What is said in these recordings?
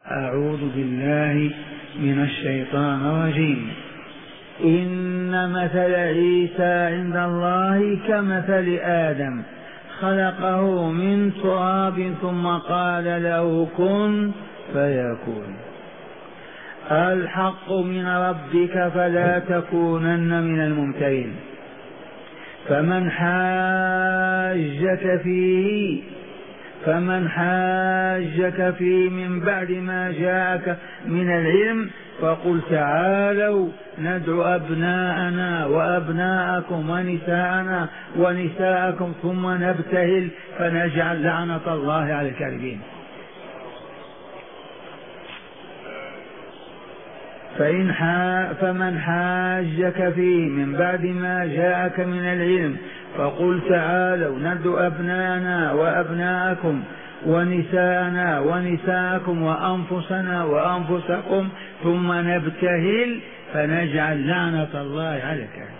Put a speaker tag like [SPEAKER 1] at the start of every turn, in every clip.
[SPEAKER 1] أعوذ بالله من الشيطان الرجيم. إن مثل عيسى عند الله كمثل آدم خلقه من تراب ثم قال له كن فيكون. الحق من ربك فلا تكونن من الممترين. فمن حاجك فيه من بعد ما جاءك من العلم فقل تعالوا ندعو أبناءنا وأبناءكم ونساءنا ونساءكم ثم نبتهل فنجعل لعنة الله على الكاذبين. فمن حاجك فيه من بعد ما جاءك من العلم فقل تعالوا ندعو أبناءنا وأبناءكم ونساءنا ونساءكم وأنفسنا وأنفسكم ثم نبتهل فنجعل لعنة الله على الكاذبين.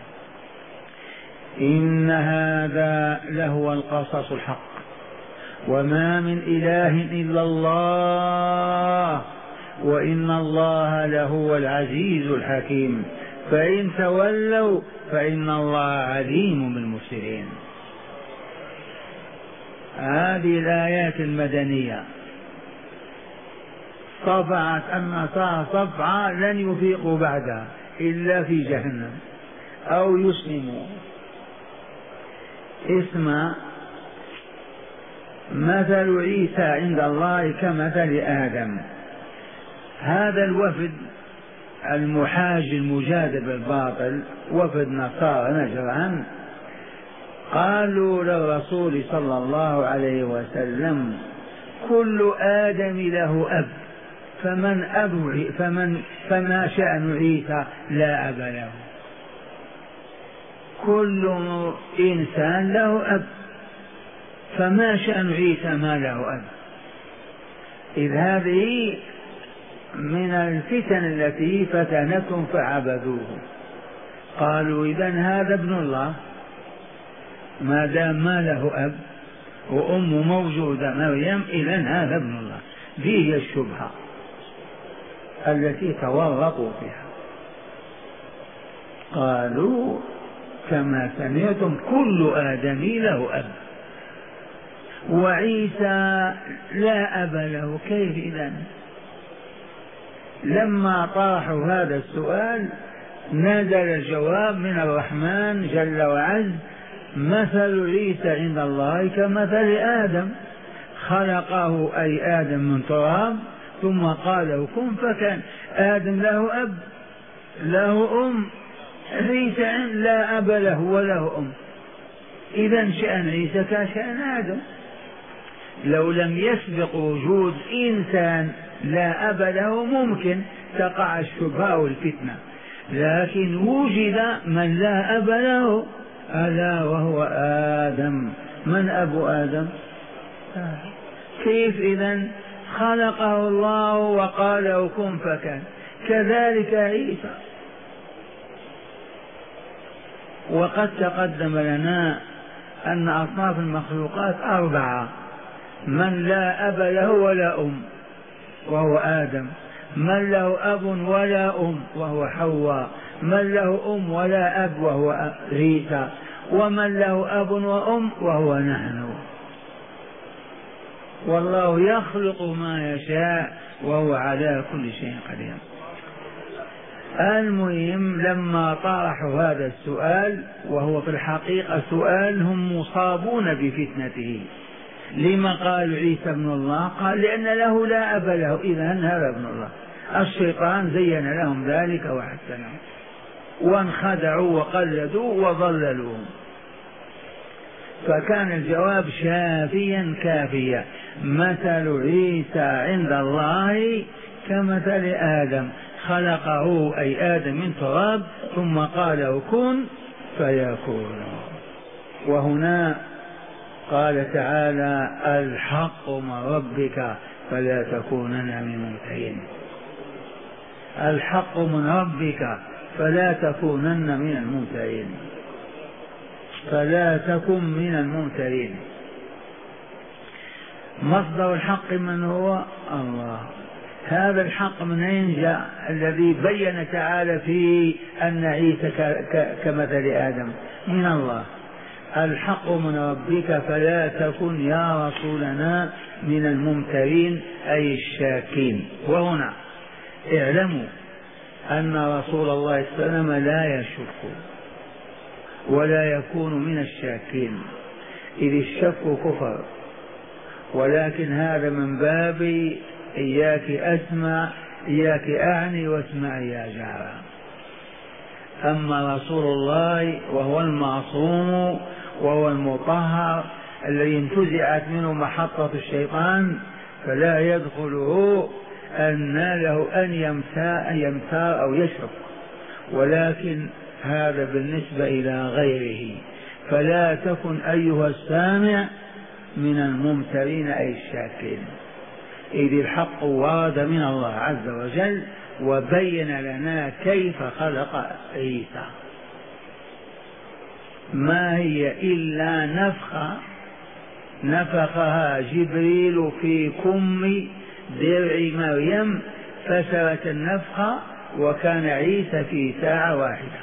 [SPEAKER 1] إن هذا لهو القصص الحق وما من إله إلا الله وإن الله لهو العزيز الحكيم. فإن تولوا فإن الله عليم بالمفسدين. هذه الآيات المدنية طبعت النصارى طبعا لن يفيقوا بعدها إلا في جهنم أو يسلموا. اسمع: مثل عيسى عند الله كمثل آدم. هذا الوفد المحاج المجادل بالباطل وفد نصارى نجران قالوا للرسول صلى الله عليه وسلم: كل آدم له أب فما شأن عيسى لا أب له؟ كل إنسان له أب فما شأن عيسى ما له أب؟ إذ هذه من الفتن التي فتنتهم فعبدوه. قالوا: إذن هذا ابن الله ما دام ما له أب وأم موجودة مريم، إذن هذا ابن الله. هي الشبهة التي تورطوا فيها. قالوا: كما سمعتم كل آدم له أب وعيسى لا أب له، كيف إذن؟ لما طرحوا هذا السؤال نزل الجواب من الرحمن جل وعز: مثل عيسى عند الله كمثل آدم خلقه أي آدم من تراب ثم قال له كن فكان. آدم له أب له أم، عيسى لا أب له وله أم. إذن شأن عيسى كشأن آدم. لو لم يسبق وجود إنسان لا أب له ممكن تقع الشبهة والفتنة، لكن وجد من لا أب له ألا وهو آدم. من أبو آدم؟ كيف إذن؟ خلقه الله وقال له كن فكان. كذلك عيسى. وقد تقدم لنا أن أصناف المخلوقات 4: من لا أب له ولا أم وهو آدم، من له أب ولا أم وهو حواء، من له أم ولا أب وهو عيسى، ومن له أب وأم وهو نحن. والله يخلق ما يشاء وهو على كل شيء قدير. المهم لما طرحوا هذا السؤال، وهو في الحقيقة سؤال هم مصابون بفتنته. لما قال عيسى ابن الله؟ قال لأن له لا أب له، إذن هذا ابن الله. الشيطان زين لهم ذلك وحسنهم وانخدعوا وقلدوا وضللوهم. فكان الجواب شافيا كافيا: مثل عيسى عند الله كمثل آدم خلقه أي آدم من تراب ثم قال له كن فيكون. وهنا قال تعالى: الحق من ربك فلا تكونن من الممترين. الحق من ربك فلا تكونن من الممترين. فلا تكن من الممترين. مصدر الحق من هو؟ الله. هذا الحق من أين جاء الذي بين تعالى فيه أن عيسى كمثل آدم؟ من الله. الحق من ربك فلا تكن يا رسولنا من الممترين أي الشاكين. وهنا اعلموا أن رسول الله صلى الله عليه وسلم لا يشك ولا يكون من الشاكين، إذ الشك كفر، ولكن هذا من باب إياك أسمع إياك أعني واسمع يا جارة. أما رسول الله وهو المعصوم وهو المطهر الذي انتزعت منه محطة الشيطان فلا يدخله أن له أن يمتار أو يشرك، ولكن هذا بالنسبة إلى غيره. فلا تكن أيها السامع من الممترين أي الشاكين، إذ الحق ورد من الله عز وجل وبين لنا كيف خلق عيسى. ما هي إلا نفخها جبريل في كم درع مريم فسرت النفخة، وكان عيسى في ساعة واحدة،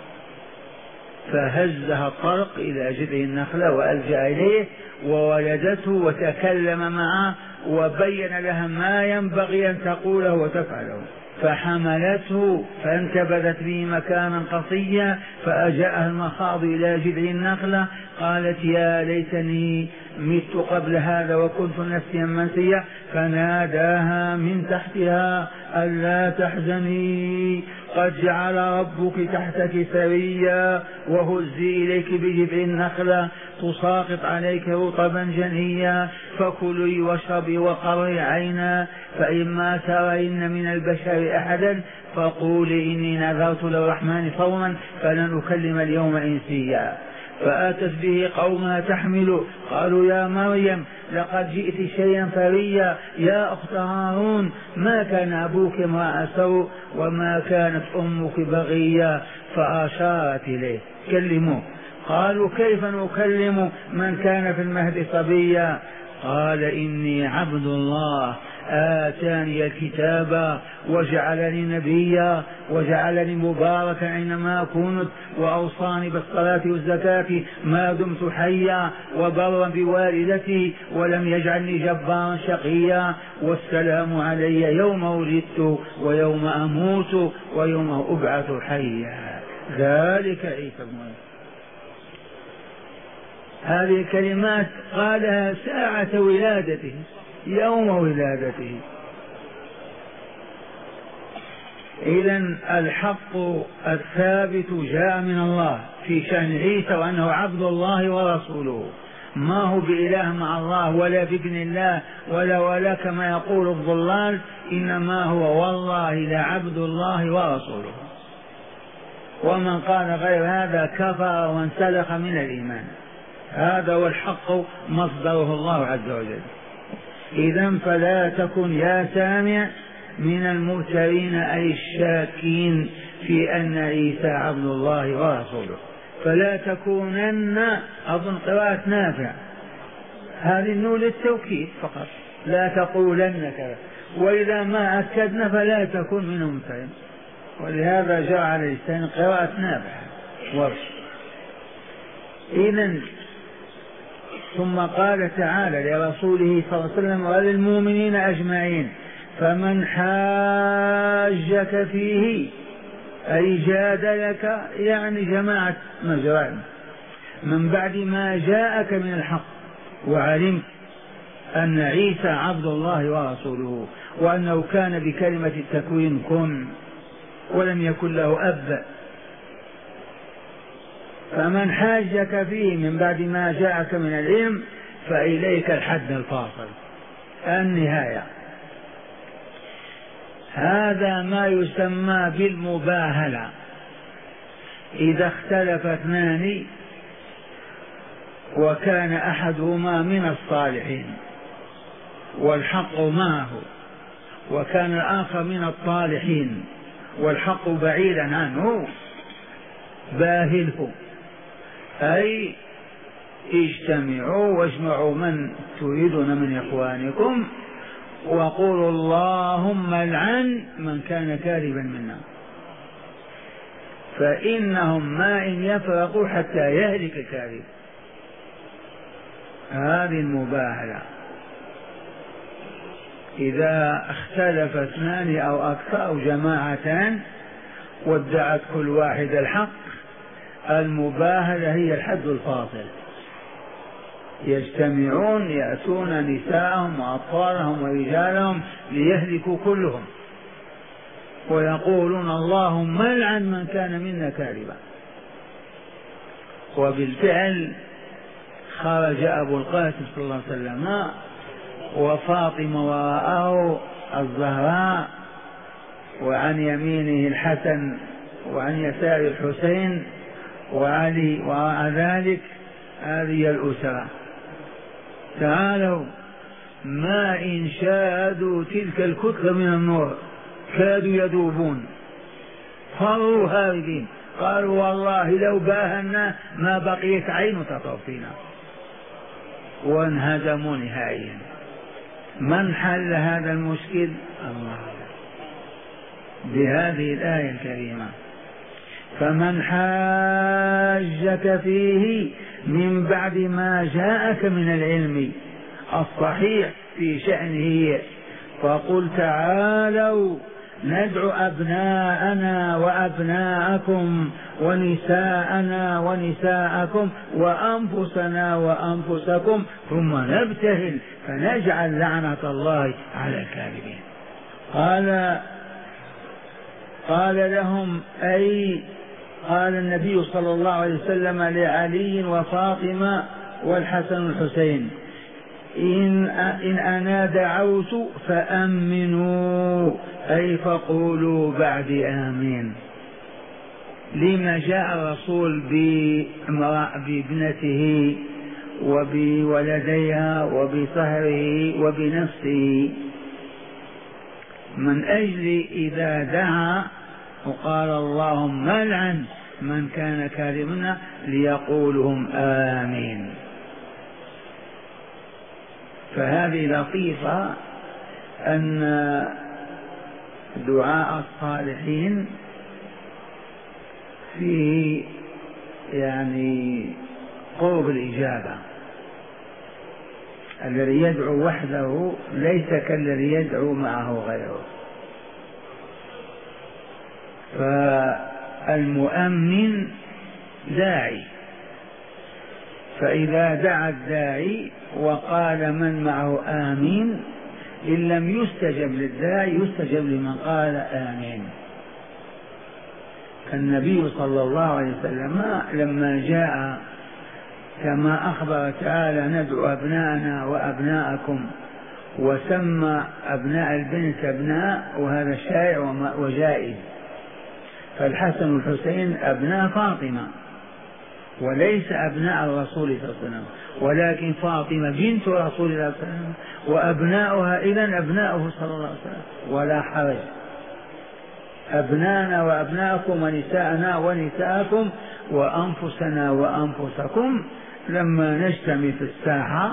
[SPEAKER 1] فهزها الطرق إلى جذع النخلة وألجأ إليه وولدته وتكلم معه وبين لها ما ينبغي أن تقوله وتفعله، فحملته فانتبذت به مكانا قصيا فأجاءها المخاض إلى جذع النخلة قالت يا ليتني مت قبل هذا وكنت نسيا منسيا، فناداها من تحتها ألا تحزني قد جعل ربك تحتك سريا وهزي إليك بجذع النخلة تساقط عليك رطبا جنيا فكلي واشربي وقري عينا فإما ترين من البشر أحدا فقولي إني نذرت للرحمن صوما فلن أكلم اليوم إنسيا. فآتت به قومها تحمله قالوا يا مريم لقد جئت شيئا فريا يا أخت هارون ما كان أبوك امرأ سوء وما كانت أمك بغيا، فأشارت إليه كلموه. قالوا كيف نكلم من كان في المهد صبيا؟ قال إني عبد الله آتاني الكتاب وجعلني نبيا وجعلني مباركا أينما كنت وأوصاني بالصلاة والزكاة ما دمت حيا وبرا بوالدتي ولم يجعلني جبارا شقيا والسلام علي يوم ولدت ويوم أموت ويوم أبعث حيا. ذلك عيسى بن مريم. هذه الكلمات قالها ساعة ولادته يوم ولادته. إذن الحق الثابت جاء من الله في شأن عيسى وأنه عبد الله ورسوله، ما هو بإله مع الله ولا بابن الله ولا كما يقول الضلال، إنما هو والله لعبد الله ورسوله. ومن قال غير هذا كفر وانسلخ من الإيمان. هذا هو الحق مصدره الله عز وجل. إذن فلا تكن يا سامع من الممترين أي الشاكين في أن عيسى عبد الله ورسوله. فلا تكونن، أظن قراءة نافع، هذه النون للتوكيد فقط، لا تقولن كذا، وإذا ما أكدنا فلا تكن من الممترين، ولهذا جاء على لسان قراءة نافع ورش. إذن ثم قال تعالى لرسوله صلى الله عليه وسلم وللمؤمنين أجمعين فمن حاجك فيه أي جادلك يعني جماعة مجرد من بعد ما جاءك من الحق وعلمت أن عيسى عبد الله ورسوله وأنه كان بكلمة التكوين كن ولم يكن له أب، فمن حاجك فيه من بعد ما جاءك من العلم فإليك الحد الفاصل النهاية. هذا ما يسمى بالمباهلة، إذا اختلف اثنان وكان أحدهما من الصالحين والحق معه وكان الآخر من الطالحين والحق بعيدا عنه، باهله أي اجتمعوا واجمعوا من تريدون من إخوانكم وقولوا اللهم العن من كان كاذبا منا، فإنهم ما إن يفرقوا حتى يهلك الكاذب. هذه المباهلة. إذا اختلف اثنان أو أكثر أو جماعتان وادعت كل واحد الحق، المباهلة هي الحد الفاصل. يجتمعون يأتون نساءهم وأطفالهم ورجالهم ليهلكوا كلهم، ويقولون اللهم العن من كان منا كاذبا. وبالفعل خرج أبو القاسم صلى الله عليه وسلم وفاطمة وراءه الزهراء، وعن يمينه الحسن وعن يسار الحسين وعلي وراء ذلك. هذه الأسرة. تعالوا ما إن شاهدوا تلك الكتلة من النور كادوا يذوبون، فروا هاربين، قالوا والله لو باهنا ما بقيت عين تطر فينا، وانهزموا نهائيا. من حل هذا المشكل؟ الله، بهذه الآية الكريمة: فمن حاجك فيه من بعد ما جاءك من العلم الصحيح في شأنه فقل تعالوا ندعو أبناءنا وأبناءكم ونساءنا ونساءكم وأنفسنا وأنفسكم ثم نبتهل فنجعل لعنة الله على الكاذبين. قال لهم، أي قال النبي صلى الله عليه وسلم لعلي وفاطمة والحسن والحسين: إن أنا دعوت فأمنوا، أي فقولوا بعد آمين. لما جاء الرسول بابنته وبولديها وبصهره وبنفسه؟ من أجل إذا دعا وقال اللهم العن من كان كاذبا ليقولهم آمين. فهذه لطيفة أن دعاء الصالحين فيه يعني قرب الإجابة. الذي يدعو وحده ليس كالذي يدعو معه غيره. فالمؤمن داعي، فإذا دعا الداعي وقال من معه آمين، إن لم يستجب للداعي يستجب لمن قال آمين. النبي صلى الله عليه وسلم لما جاء كما أخبر تعالى ندعو أبناءنا وأبناءكم، وسمى أبناء البنت أبناء، وهذا شائع وجائز. فالحسن والحسين أبناء فاطمة وليس أبناء الرسول صلى الله عليه وسلم، ولكن فاطمة بنت رسول الله صلى الله عليه وسلم وأبناؤها إذن أبناؤه صلى الله عليه وسلم، ولا حرج. أبنانا وأبناءكم ونساءنا ونساءكم وأنفسنا وأنفسكم. لما نجتمع في الساحة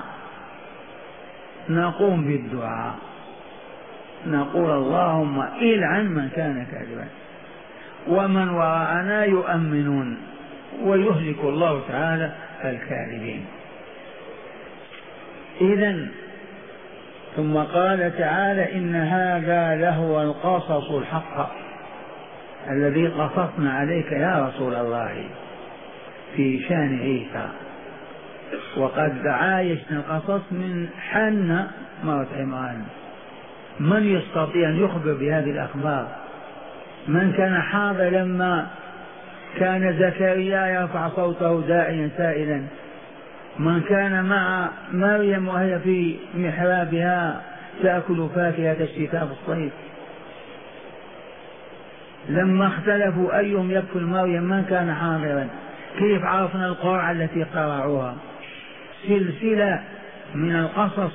[SPEAKER 1] نقوم بالدعاء، نقول اللهم إلعن من كان كاذبا، ومن وراءنا يؤمنون، ويهلك الله تعالى الكاذبين. إذن ثم قال تعالى: إن هذا لهو القصص الحق الذي قصصنا عليك يا رسول الله في شأن عيسى. وقد عايشنا القصص من حنة مرة عمران. من يستطيع أن يخبر بهذه الأخبار؟ من كان حاضر لما كان زكريا يرفع صوته داعيا سائلا؟ من كان مع مريم وهي في محرابها تأكل فاكهة الشتاء في الصيف؟ لما اختلفوا أيهم يكفل مريم من كان حاضرا؟ كيف عرفنا القرعة التي قرعوها؟ سلسلة من القصص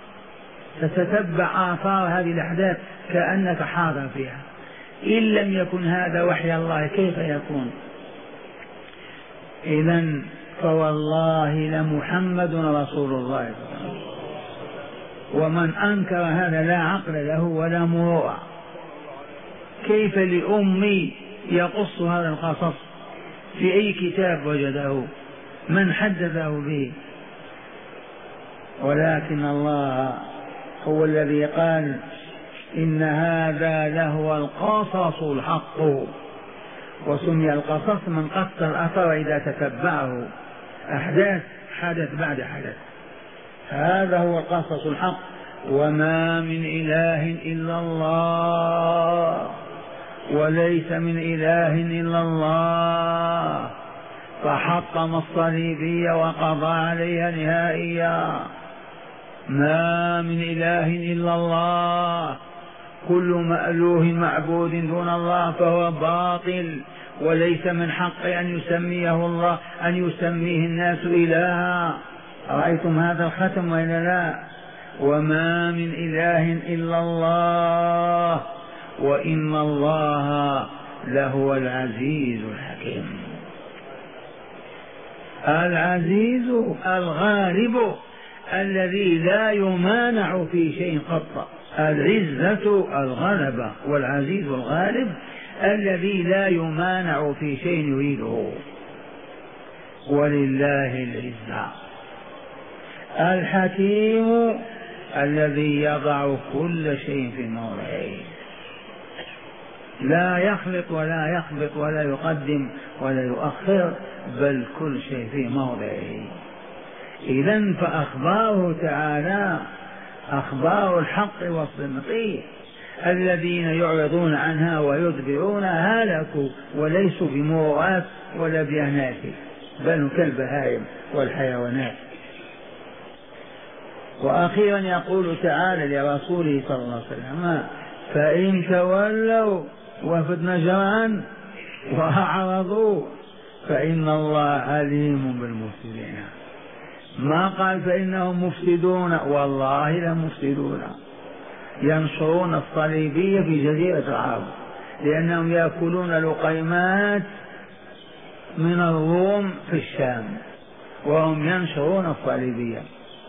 [SPEAKER 1] تتتبع آثار هذه الأحداث كأنك حاضر فيها. إن لم يكن هذا وحي الله كيف يكون؟ إذن فوالله لمحمد رسول الله ومن أنكر هذا لا عقل له ولا مروءة. كيف لأمي يقص هذا القصص؟ في أي كتاب وجده؟ من حدثه به؟ ولكن الله هو الذي قال إن هذا لهو القصص الحق. وسمي القصص من قص الأثر إذا تتبعه أحداث حدث بعد حدث. هذا هو القصص الحق. وما من إله إلا الله وليس من إله إلا الله. فحطم الصليبية وقضى عليها نهائيا. ما من إله إلا الله. كل مألوه معبود دون الله فهو باطل، وليس من حق أن يسميه الله، أن يسميه الناس إلها. رأيتم هذا الختم وإلا لا؟ وما من إله إلا الله وإن الله لهو العزيز الحكيم. العزيز الغالب الذي لا يمانع في شيء قط. العزة الغلبة، والعزيز الغالب الذي لا يمانع في شيء يريده. ولله العزة. الحكيم الذي يضع كل شيء في موضعه، لا يخلط ولا يخبط ولا يقدم ولا يؤخر، بل كل شيء في موضعه. إذن فأخباره تعالى أخبار الحق والصدق. الذين يعرضون عنها ويدبرون هلكوا وليسوا بمروءات ولا بأنات، بل كالبهائم والحيوانات. وأخيرا يقول تعالى لرسوله صلى الله عليه وسلم: فإن تولوا وفد نجران وأعرضوا فإن الله عليم بالمفسدين. ما قال فإنهم مفسدون، والله لمفسدون، ينشرون الصليبية في جزيرة العرب، لأنهم يأكلون لقيمات من الروم في الشام وهم ينشرون الصليبية.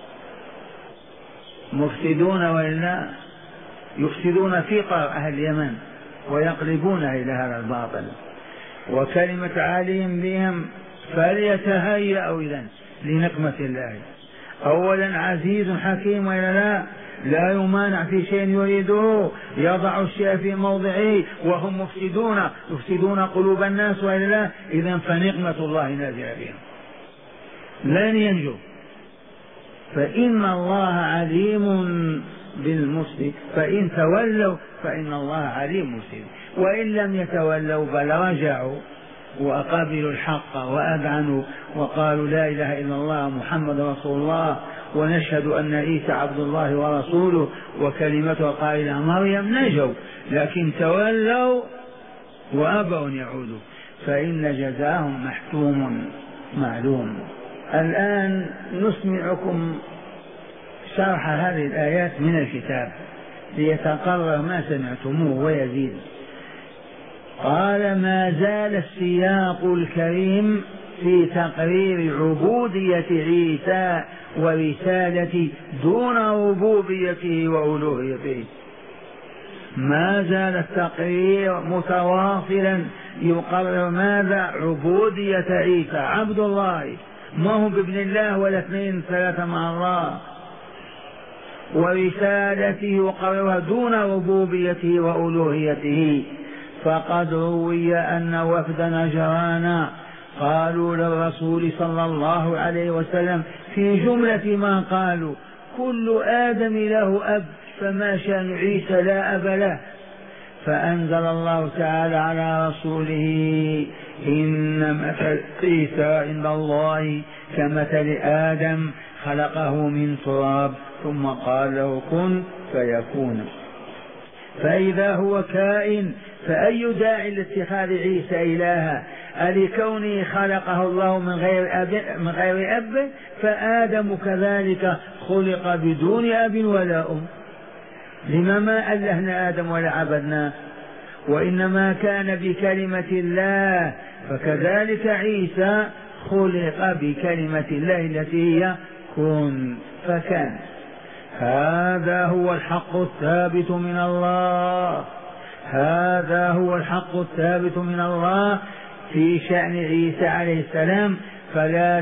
[SPEAKER 1] مفسدون وإلا يفسدون في أهل اليمن ويقلبونها إلى هذا الباطل. وكلمة عليهم بهم فليتهيأوا إذن لنقمة الله. أولا عزيز حكيم وإلا لا يمانع في شيء يريده، يضع الشيء في موضعه، وهم مفسدون يفسدون قلوب الناس وإلا إذن فنقمة الله نازلة بهم لن ينجو. فإن الله عليم بالمفسد، فإن تولوا فإن الله عليم مفسد. وإن لم يتولوا بل رجعوا وقبلوا الحق وأذعنوا وقالوا لا إله إلا الله محمد رسول الله ونشهد أن عيسى عبد الله ورسوله وكلمته قائلة مريم، نجوا. لكن تولوا وأبوا أن يعودوا فإن جزاهم محتوم معلوم. الآن نسمعكم شرح هذه الآيات من الكتاب ليتقرر ما سمعتموه ويزيد. قال: ما زال السياق الكريم في تقرير عبودية عيسى ورسالة دون ربوبيته وألوهيته. ما زال التقرير متواصلا يقرر ماذا؟ عبودية عيسى عبد الله، ما هو بابن الله ولا اثنين ثلاثة مع الله. ورسالته يقررها دون ربوبيته وألوهيته. فقد روي أن وفد نجران قالوا للرسول صلى الله عليه وسلم في جملة ما قالوا: كل آدم له أب، فما شأن عيسى لا أب له؟ فأنزل الله تعالى على رسوله: إن مثل عيسى عند الله كمثل آدم خلقه من تراب ثم قال له كن فيكون. فإذا هو كائن فأي داعي لاتخاذ عيسى إلها؟ ألكونه خلقه الله من غير أب؟ فآدم كذلك خلق بدون أب ولا أم. لما ما ألهنا آدم ولا عبدناه؟ وإنما كان بكلمة الله، فكذلك عيسى خلق بكلمة الله التي هي كن فكان. هذا هو الحق الثابت من الله، هذا هو الحق الثابت من الله في شأن عيسى عليه السلام، فلا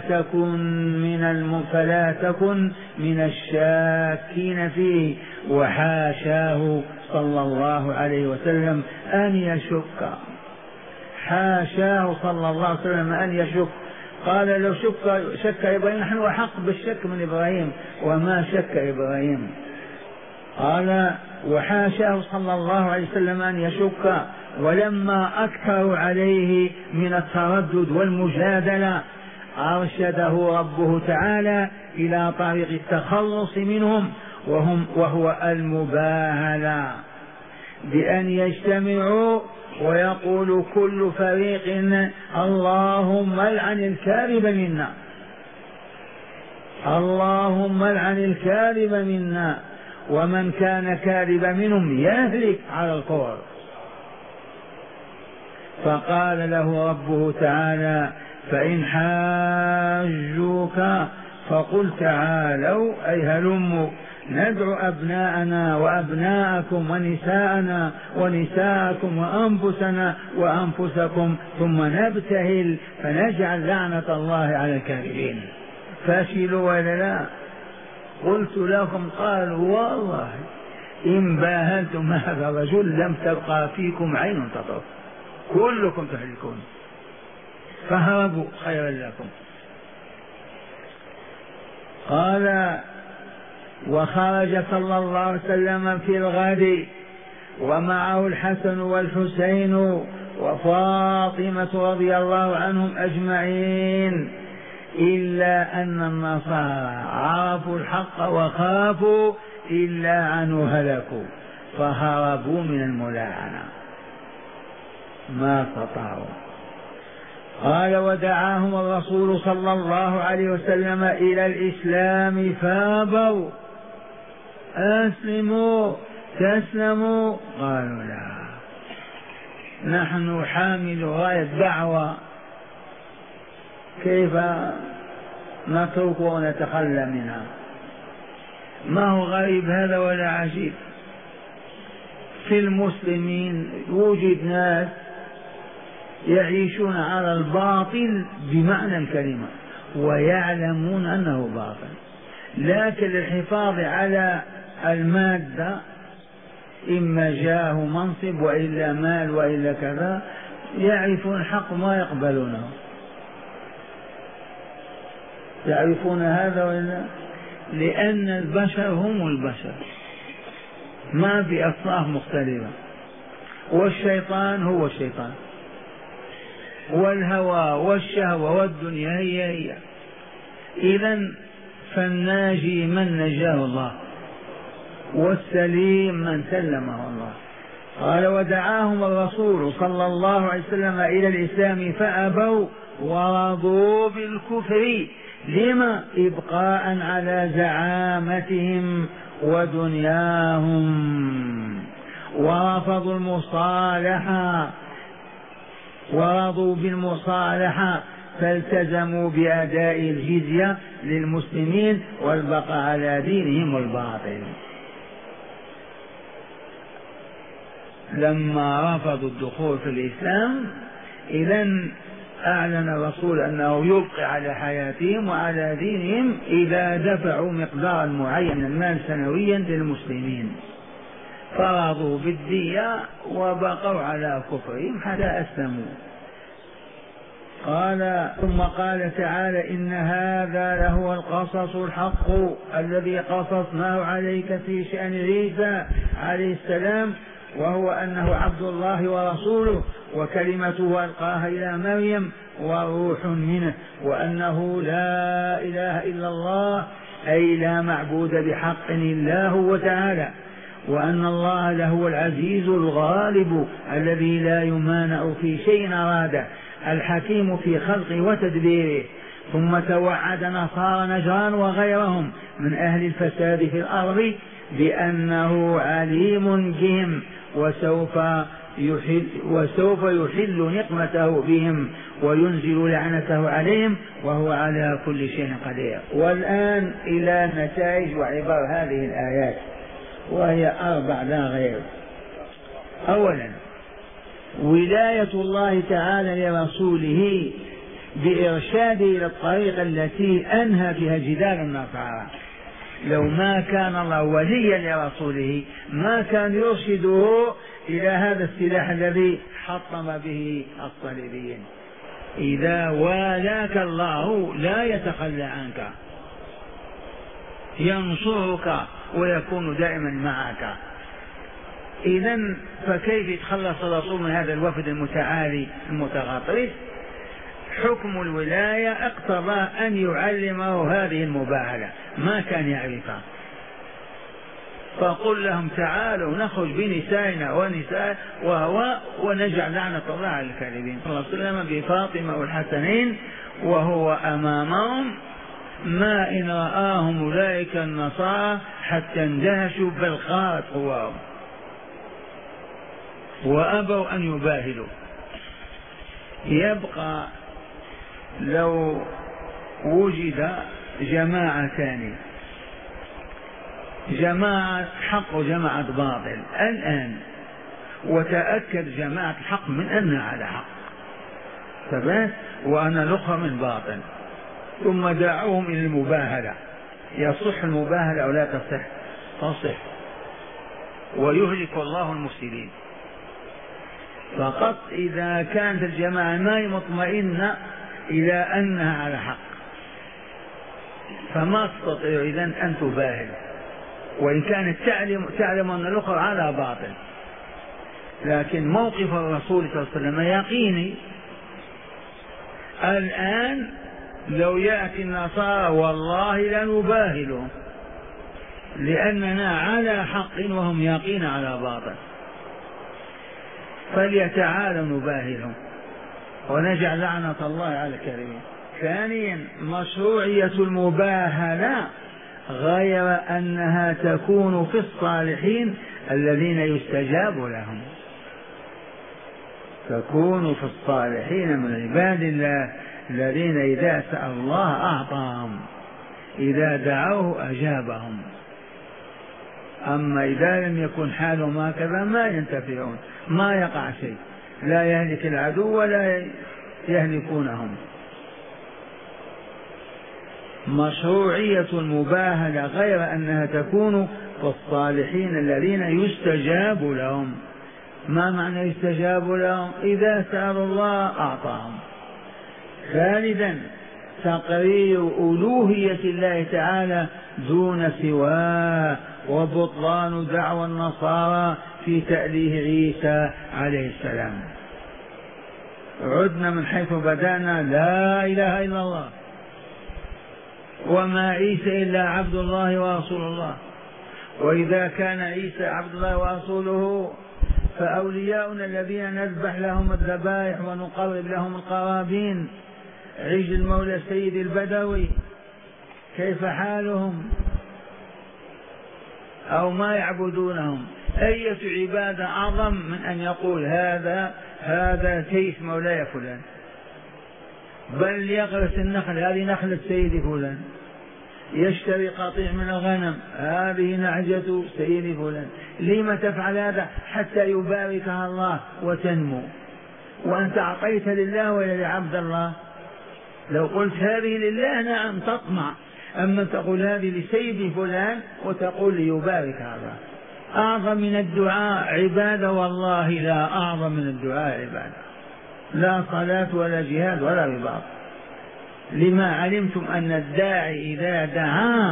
[SPEAKER 1] تكن من الشاكين فيه. وحاشاه صلى الله عليه وسلم أن يشك، حاشاه صلى الله عليه وسلم أن يشك. قال لو شك إبراهيم نحن أحق بالشك من إبراهيم، وما شك إبراهيم. قال وحاشاه صلى الله عليه وسلم أن يشك. ولما أكثروا عليه من التردد والمجادلة أرشده ربه تعالى إلى طريق التخلص منهم، وهو المباهلة، بأن يجتمعوا ويقول كل فريق اللهم العن الكاذب منا، اللهم العن الكاذب منا، ومن كان كاذبا منهم يهلك على الكفر. فقال له ربه تعالى فإن حاجوك فقل تعالوا أي هلموا ندعو أبناءنا وأبناءكم ونساءنا ونساءكم وأنفسنا وأنفسكم ثم نبتهل فنجعل لعنة الله على الكاذبين. فاشلوا ولا لا؟ قلت لكم قالوا والله إن باهلتم هذا الرجل لم تبقى فيكم عين تطرف، كلكم تهلكون، فهربوا خيرا لكم. قال وخرج صلى الله عليه وسلم في الغد ومعه الحسن والحسين وفاطمة رضي الله عنهم أجمعين، إلا أن النصارى عرفوا الحق وخافوا إلا عنه هلكوا، فهربوا من الملاعنة ما استطاعوا. قال ودعاهم الرسول صلى الله عليه وسلم إلى الإسلام فابوا، أسلموا تسلموا، قالوا لا نحن حامل راية دعوة، كيف نترك ونتخلى منها؟ ما هو غريب هذا ولا عجيب. في المسلمين يوجد ناس يعيشون على الباطل بمعنى الكلمة ويعلمون أنه باطل، لكن للحفاظ على المادة إما جاه منصب وإلا مال وإلا كذا يعرفون الحق ما يقبلونه. يعرفون هذا وإلا؟ لأن البشر هم البشر، ما في أصناف مختلفة، والشيطان هو الشيطان، والهوى والشهوة والدنيا هي. إذن فالناجي من نجاه الله، والسليم من سلمه الله. قال ودعاهم الرسول صلى الله عليه وسلم إلى الإسلام فأبوا ورضوا بالكفر، لما؟ إبقاء على زعامتهم ودنياهم، ورفضوا المصالحة ورضوا بالمصالحة، فالتزموا بأداء الجزية للمسلمين والبقاء على دينهم الباطل. لما رفضوا الدخول في الإسلام إذن أعلن الرسول أنه يبقي على حياتهم وعلى دينهم إذا دفعوا مقدارا معينا من المال سنويا للمسلمين، فرضوا بالدية وبقوا على كفرهم حتى أسلموا. قال ثم قال تعالى إن هذا لهو القصص الحق الذي قصصناه عليك في شأن عيسى عليه السلام، وهو أنه عبد الله ورسوله وكلمته ألقاها إلى مريم وروح منه، وأنه لا إله إلا الله أي لا معبود بحق إلا هو تعالى، وأن الله لهو العزيز الغالب الذي لا يمانع في شيء أراده، الحكيم في خلقه وتدبيره. ثم توعد نصارى نجران وغيرهم من أهل الفساد في الأرض بأنه عليم بهم وسوف يحل نقمته بهم وينزل لعنته عليهم وهو على كل شيء قدير. والآن إلى نتائج وعبر هذه الآيات، وهي 4 لا غير. أولا، ولاية الله تعالى لرسوله بإرشاده إلى الطريقة التي أنهى فيها جدال النصارى. لو ما كان الله وليا لرسوله ما كان يرشده إلى هذا السلاح الذي حطم به الصليبيين. إذا والاك الله لا يتخلى عنك، ينصرك ويكون دائما معك. إذن فكيف يتخلص الرسول من هذا الوفد المتعالي المتغطرس؟ حكم الولاية اقتضى أن يعلمه هذه المباهلة، ما كان يعرفها. فقل لهم تعالوا نخرج بنسائنا ونساء ونجعل لعنة الله على الكاذبين. صلى الله عليه وسلم بفاطمة والحسنين وهو أمامهم، ما إن رآهم أولئك النصارى حتى اندهشوا بل خارت قواهم وأبوا أن يباهلوا. يبقى لو وجد جماعتان، جماعة حق وجماعة باطل الآن، وتأكد جماعة الحق من أنها على حق ثبات وأنا الأخرى من باطل، ثم دعوهم إلى المباهلة، يصح المباهلة أو لا تصح؟ تصح، ويهلك الله المفسدين. فقط إذا كانت الجماعة ما مطمئنة إلى أنها على حق فما تستطيع إذن أن تباهل، وإن كانت تعلم أن الأخرى على باطل. لكن موقف الرسول صلى الله عليه وسلم يقيني. الآن لو يأتي النصارى والله لنباهلهم لأننا على حق وهم يقين على باطل، فليتعالوا نباهلهم ونجعل لعنة الله على الكاذبين. ثانيا، مشروعية المباهلة غير أنها تكون في الصالحين الذين يستجاب لهم، تكون في الصالحين من عباد الله الذين إذا سأل الله أعطاهم، إذا دعوه أجابهم. أما إذا لم يكن حالهم هكذا ما ينتفعون، ما يقع شيء، لا يهلك العدو ولا يهلكونهم. مشروعية المباهلة غير أنها تكون في الصالحين الذين يستجاب لهم. ما معنى يستجاب لهم؟ إذا سألوا الله أعطاهم. ثالثا، تقرير ألوهية الله تعالى دون سواه، وبطلان دعوى النصارى في تأليه عيسى عليه السلام. عدنا من حيث بدأنا، لا إله إلا الله، وما عيسى إلا عبد الله ورسول الله. وإذا كان عيسى عبد الله ورسوله فأولياؤنا الذين نذبح لهم الذبائح ونقرب لهم القرابين، عجل مولى السيد البدوي، كيف حالهم؟ أو ما يعبدونهم؟ أية عبادة أعظم من أن يقول هذا كيف مولاي فلان، بل يغرس النخل، هذه نخلة سيدي فلان، يشتري قطيع من الغنم، هذه نعجة سيدي فلان. لما تفعل هذا؟ حتى يباركها الله وتنمو. وأنت أعطيت لله ولا لعبد الله؟ لو قلت هذه لله نعم تطمع، أما تقول هذه لسيدي فلان وتقول ليباركها الله. أعظم من الدعاء عبادة، والله لا أعظم من الدعاء عبادة، لا صلاة ولا جهاد ولا رباط. لما علمتم أن الداعي إذا دعا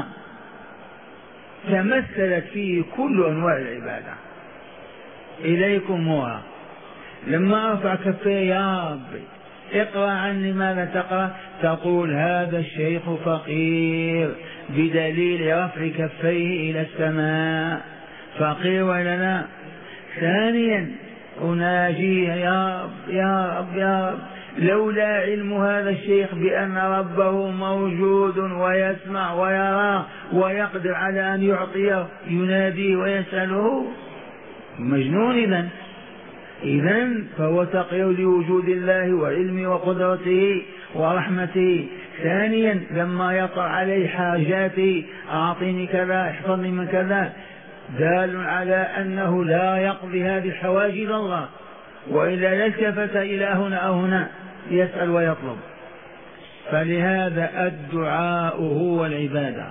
[SPEAKER 1] تمثلت فيه كل أنواع العبادة. إليكم موها، لما أرفع كفي يا ربي اقرأ عني، ماذا تقرأ؟ تقول هذا الشيخ فقير، بدليل رفع كفيه إلى السماء، فقير ولا لا؟ ثانيا، أناجيه يا رب يا رب يا رب، لولا علم هذا الشيخ بأن ربه موجود ويسمع ويرى ويقدر على أن يعطيه، يناديه ويسأله، مجنون. إذن فهو تقي لوجود الله وعلمه وقدرته ورحمته. ثانيا لما يطرأ عليه حاجاته، أعطيني كذا، احفظني من كذا، دال على أنه لا يقضي هذه الحوائج إلى الله، وإلا لالتفت إلى هنا أو هنا يسأل ويطلب. فلهذا الدعاء هو العبادة،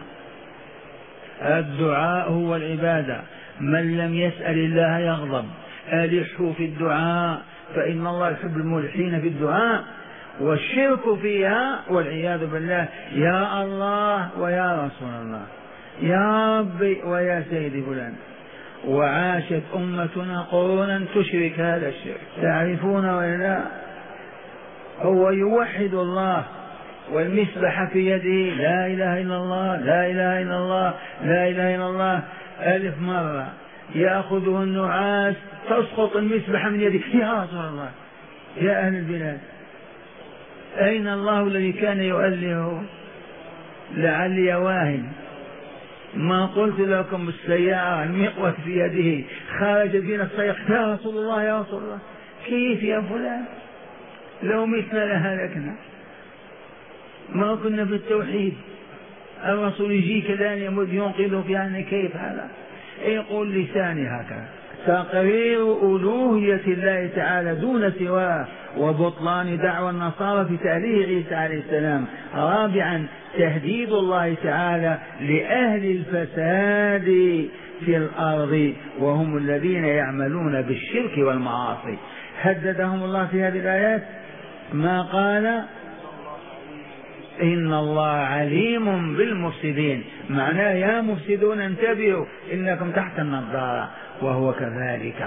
[SPEAKER 1] الدعاء هو العبادة. من لم يسأل الله يغضب. ألحوا في الدعاء فإن الله يحب الملحين في الدعاء، والشرك فيها والعياذ بالله. يا الله ويا رسول الله، يا ربي ويا سيدي فلان. وعاشت أمتنا قرونا تشرك هذا الشرك، تعرفون ولا؟ هو يوحد الله والمسبح في يده، لا إله إلا الله، لا إله إلا الله، لا إله إلا الله 1000 مرة. يأخذه النعاس تسقط المسبح من يده. يا رسول الله، يا أهل البلاد، أين الله الذي كان يؤله؟ لعلي واهن. ما قلت لكم السيارة المقوة في يده خرج بنا الصيح، يا رسول الله، يا رسول الله. كيف يا فلان؟ لو متنا لهلكنا، ما كنا في التوحيد. الرسول يجي كذا يمد ينقذه في عنه، كيف هذا؟ يقول لساني هكذا. تقرير ألوهية الله تعالى دون سواه، وبطلان دعوى النصارى في تأليه عيسى عليه السلام. رابعا تهديد الله تعالى لأهل الفساد في الأرض، وهم الذين يعملون بالشرك والمعاصي. هددهم الله في هذه الآيات، ما قال إن الله عليم بالمفسدين، معناه يا مفسدون انتبهوا إنكم تحت النظارة، وهو كذلك.